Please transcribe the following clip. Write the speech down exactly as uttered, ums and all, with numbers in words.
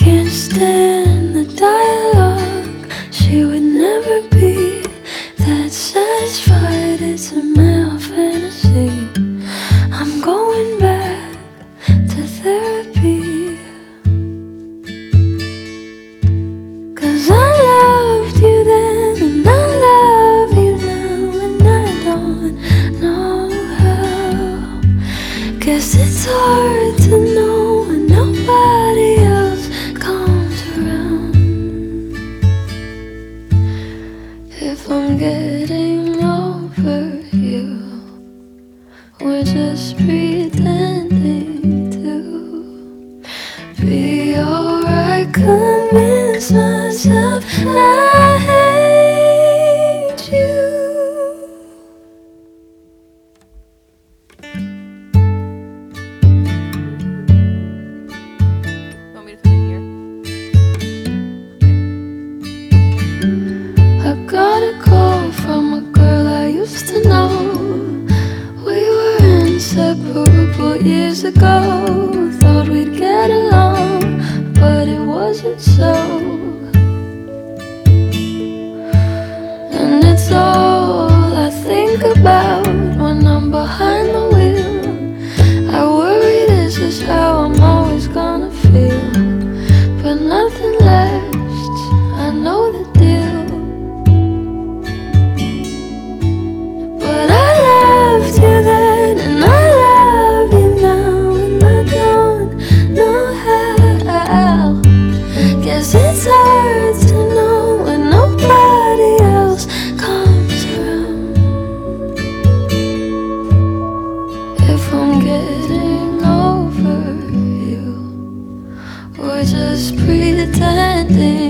can't stand the dialogue. She would never be that satisfied. It's a male fantasy. I'm going back to therapy. 'Cause I loved you then and I love you now, and I don't know how. Guess it's hard to know when nobody else comes around. If I'm getting over you, we're just pretending to be alright. Convince myself I hate you. Want me to put it here? I got a call from a girl I used to know. We were inseparable years ago. Thought we'd get along, but it wasn't so. And it's all I think about when I'm behind the wheel. I worry this is how I'm always gonna feel, but nothing lasts, I know the deal. But I loved you then and I love you now, and I don't know how. Guess it's hard to know when nobody else comes around. If I'm getting over you, we're just pretending